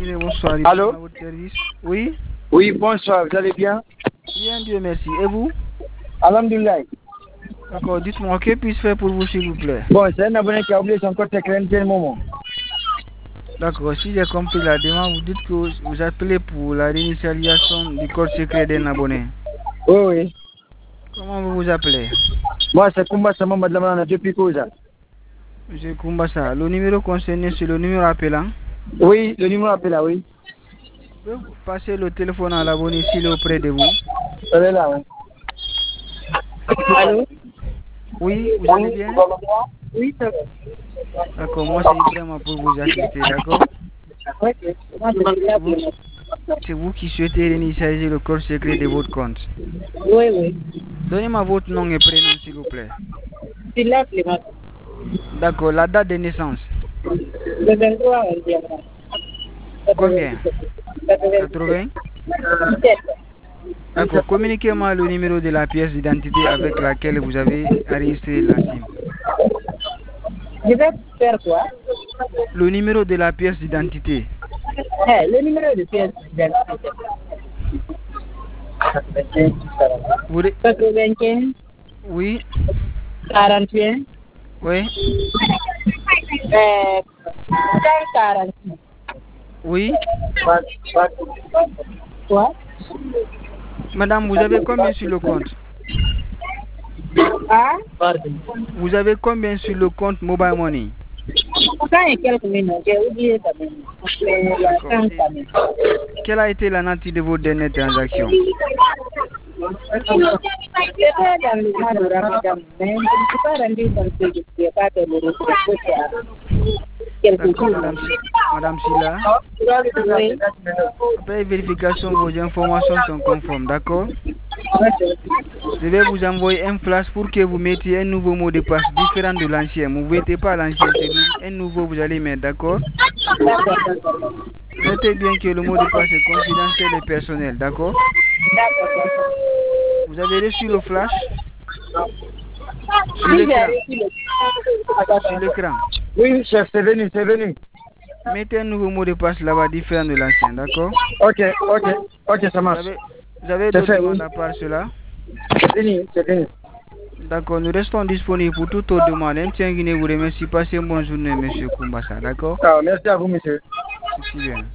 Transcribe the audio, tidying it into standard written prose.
Tienguine, bonsoir. Allô? À votre service. Oui? Oui, bonsoir, vous allez bien? Bien, Dieu merci. Et vous? Alhamdulillah. D'accord, dites-moi, que puis-je faire pour vous, s'il vous plaît? Bon, c'est un abonné qui a oublié son code secret un moment. D'accord, si j'ai compris la demande, vous dites que vous appelez pour la réinitialisation du code secret d'un abonné. Oui, oui. Comment vous vous appelez? Moi, c'est Kumba Sama Madlamana depuis Koza. Monsieur Kumbasa, le numéro concerné, c'est le numéro appelant. Oui, le numéro appelé là, oui. Vous pouvez passer le téléphone à l'abonné s'il est auprès de vous. Elle est là, oui. Allô? Oui, vous allez bien? Oui, ça va. D'accord, moi c'est Ibrahima pour vous assister, d'accord? Ok. C'est vous qui souhaitez réinitialiser le code secret de votre compte. Oui, oui. Donnez-moi votre nom et prénom, s'il vous plaît. C'est là, Clément. D'accord, la date de naissance. Le 23, on dit. Combien? 80? 7. D'accord, communiquez-moi le numéro de la pièce d'identité avec laquelle vous avez enregistré la SIM. Je vais faire quoi? Le numéro de la pièce d'identité. Le numéro de pièce d'identité. Vous... 95. Oui, 41. oui, 46. oui. Quoi? Madame, vous avez combien sur le compte? Ah? Vous avez combien sur le compte Mobile Money? Quand il y a quelques minutes, j'ai oublié quand même. Quelle a été la nature de vos dernières transactions? C'était dans le mois de Ramadan, mais je ne suis pas rendu compte que je ne pouvais pas faire le retour. D'accord, Madame Silla. Oui. Après vérification, vos informations sont conformes, d'accord? Je vais vous envoyer un flash pour que vous mettiez un nouveau mot de passe différent de l'ancien. Ne vous mettez pas l'ancien, c'est un nouveau vous allez mettre, d'accord? Notez bien que le mot de passe est confidentiel et personnel, d'accord? Vous avez reçu le flash? Sur l'écran. Sur l'écran. Oui, chef, c'est venu, c'est venu. Mettez un nouveau mot de passe là-bas différent de l'ancien, d'accord? Ok, ça marche. Vous avez d'autres demandes à part cela? C'est fini. D'accord, nous restons disponibles pour toute autre demande. Tiens, Guinée vous remercie. Passez une bonne journée, monsieur Kumbasa, d'accord? Merci à vous, monsieur. Merci bien.